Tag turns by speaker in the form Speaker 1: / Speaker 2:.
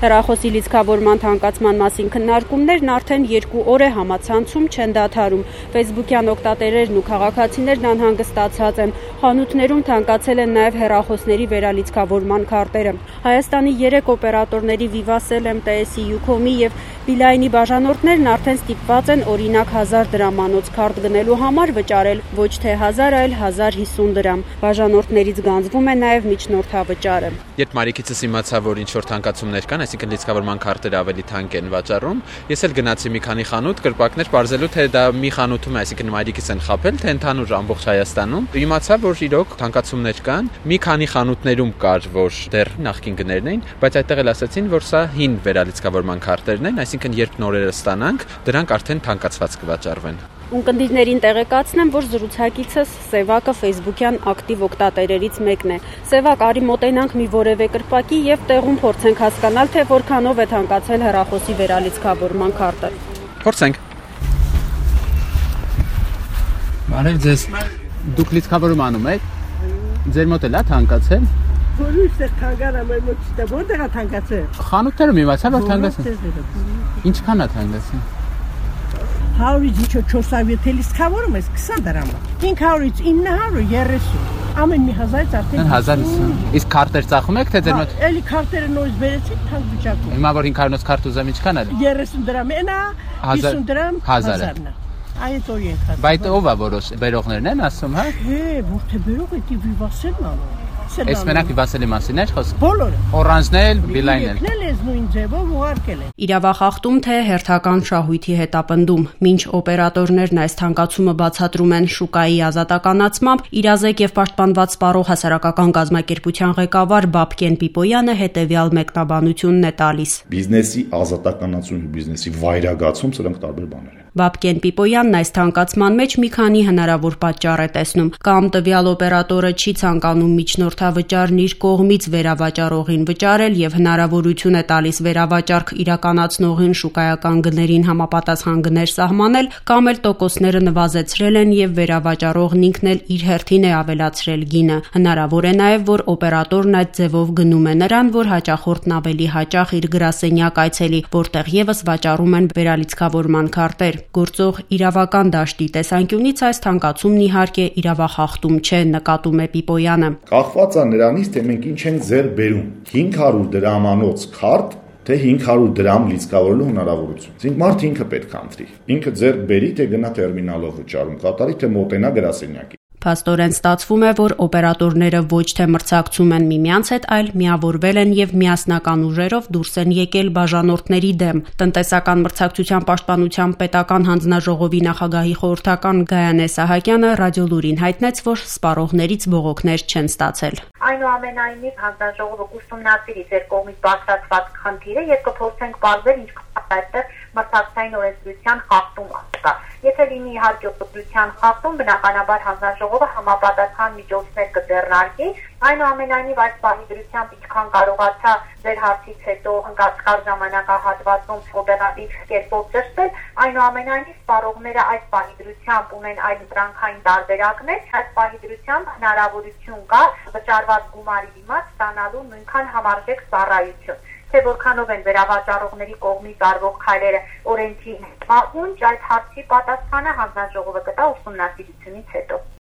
Speaker 1: Հեռախոսի լիցքավորման թանկացման մասին քննարկումներն արդեն 2 օր է համացանցում չեն դադարում։ Facebook-յան օգտատերերն ու քաղաքացիներն անհանգստացած են։ Խանութներում թանկացել են նաև հեռախոսների վերալիցքավորման քարտերը։ Հայաստանի 3 օպերատորների Vivatel, MTS-ի, Ucom-ի և Beeline-ի բաժանորդներն արդեն ստիպված են օրինակ 1000 դրամանոց քարտ գնելու համար վճարել ոչ թե 1000, այլ 1050 դրամ։ Բաժանորդներից գանձվում է նաև միջնորդավճարը։
Speaker 2: Երբ մարիկիցս իմացա, որ ինչ-որ թանկացումներ կան, այսինքն լիցքավորման քարտերը ավելի թանկ են վաճառում, ես էլ գնացի մի քանի խանութ կրպակներ պարզելու, թե դա մի խանութում է, այսինքն մարիկից են խաբել, թե ընդհանուր ամբողջ Հայաստանում։ Իմացա, որ իրոք թանկացումներ կան, մի քանի խանութներում կար, որ դեռ նախկին գներն էին, բայց այդտեղ էլ ասացին, որ սա հին վերալիցքավորման քարտերն են, այսինքն երբ նորերը ստանանք, դրանք արդեն թանկացված կվաճառվեն։
Speaker 1: Ունկնդիրներին տեղեկացնեմ, որ զրուցակիցս Սևակը Facebook-յան ակտիվ օգտատերերից մեկն է։ Սևակ, արի մոտենանք մի որևէ կրպակի եւ տեղում փորձենք հասկանալ, թե որքանով է թանկացել հեռախոսի վերալիցքավորման քարտը։
Speaker 2: Փորձենք։ Բարև ձեզ։ Դուք լիցքավորում անում եք։ Ձեր մոտ էլ է թանկացել։
Speaker 3: Որից է թանկարը մեր մոտից, որտեղ է թանկացել։
Speaker 2: Խանութներում իմացա, որ թանկացել։ Ինչքան է թանկացել։
Speaker 3: 100-ից 400 լիցքավորում ես 20 դրամ։ 500-ից 930։ Ամեն մի 1000-ից արդեն
Speaker 2: 1000։ Իսկ քարտեր ծախում եք, թե ձեր մոտ։
Speaker 3: Էլի քարտերը նույնիսկ բերեցիք թանկ վիճակում։
Speaker 2: Հիմա որ 500-ից քարտ ուզեմ ինչքան է։
Speaker 3: 30 դրամ էնա, 50 դրամ 1000-ն է։ Այդ օրի ենք հա։
Speaker 2: Բայց ով է որոշ բերողներն են ասում, հա։
Speaker 3: Որթե բերող է Vivatel-ն անում։
Speaker 2: Այս մենակ Vivatel-ի մասին էր խոսքը։
Speaker 3: Բոլորը։
Speaker 2: Orange-ն էլ, Beeline-ն էլ։
Speaker 3: Եկնել ես նույն ձևով ուղարկել են։
Speaker 1: Իրավախախտում թե հերթական շահույթի հետապնդում։ Մինչ օպերատորներն այս թանկացումը բացատրում են շուկայի ազատականացմամբ, իրազեկ եւ պաշտպանված սպառող հասարակական կազմակերպության ղեկավար Բաբկեն Պիպոյանը հետեւյալ մեկնաբանությունն է տալիս։
Speaker 4: Բիզնեսի ազատականացում, բիզնեսի վայրագացում սրանք տարբեր բաներ են։
Speaker 1: Բաբկեն Պիպոյանն այս թանկացման մեջ մի քանի հնարավոր պատճառ է տեսնում։ Կամ տվյալ օպերատորը չի ցանկանում միջնորդավճարն իր կողմից վերավաճառողին վճարել եւ հնարավորություն է տալիս վերավաճառք իրականացնողին շուկայական գներին համապատասխան գներ սահմանել, կամ էլ տոկոսները նվազեցրել են եւ վերավաճառողն ինքն էլ իր հերթին է ավելացրել գինը։ Հնարավոր է նաեւ, որ օպերատորն այդ ձևով գնում է նրան, որ հաճախորդն ավելի հաճախ իր գրասենյակ այցելի, որտեղ եւս վաճառում են վերալիցքավորման քարտեր։ Գործող իրավական դաշտի տեսանկյունից այս թանկացումն իհարկե իրավախախտում չէ, նկատում է Պիպոյանը։
Speaker 4: Կախված է նրանից, թե մենք ինչ ենք ձեռք բերում։ 500 դրամանոց քարտ, թե 500 դրամ լիցքավորելու հնարավորություն։ Իսկ մարդը ինքը պետք է ընտրի։ Ինքը ձեռք բերի, թե գնա տերմինալով վճարում կատարի, թե մոտենա գրասենյակի։
Speaker 1: Փաստորեն ստացվում է, որ օպերատորները ոչ թե մրցակցում են միմյանց հետ, այլ միավորվել են եւ միասնական ուժերով դուրս են եկել բաժանորդների դեմ։ Տնտեսական մրցակցության պաշտպանության պետական հանձնաժողովի նախագահի խորհրդական Գայանե Սահակյանը ռադիոլուրին հայտնեց, որ սպառողներից բողոքներ չեն ստացել։
Speaker 5: Այնուամենայնիվ հանձնաժողովը կուսումնասիրի ձեր կողմից բացատրված խնդիրը եւ կփորձենք բարձր ինչքան այդտեղ մրցակցային օրենսդրության խախտում կա։ Եթե լինի իհարկե օրենսդրության խախտում, բնականաբար հանձնաժողովը համապատասխան միջոցներ կձեռնարկի։ Այնուամենայնիվ այս պահի դրությամբ ինչքան կարողացա ձեր հարցից հետո ընկած ժամանակահատվածում օպերատիվ կերպով ճշտել, այնուամենայնիվ սպառողները այս պահի դրությամբ ունեն այլ դրանքային տարբերակներ, այս պահի դրությամբ հնարավորություն կա վճարված գումարի դիմաց ստանալու նույնքան համարժեք ծառայություն։ Թե որքանով են վերավաճառողների կողմից արվող քայլերը օրենքի մահունջ, այդ հարցի պատասխանը հանձնաժողովը կտա ուսումնասիրությունից հետո։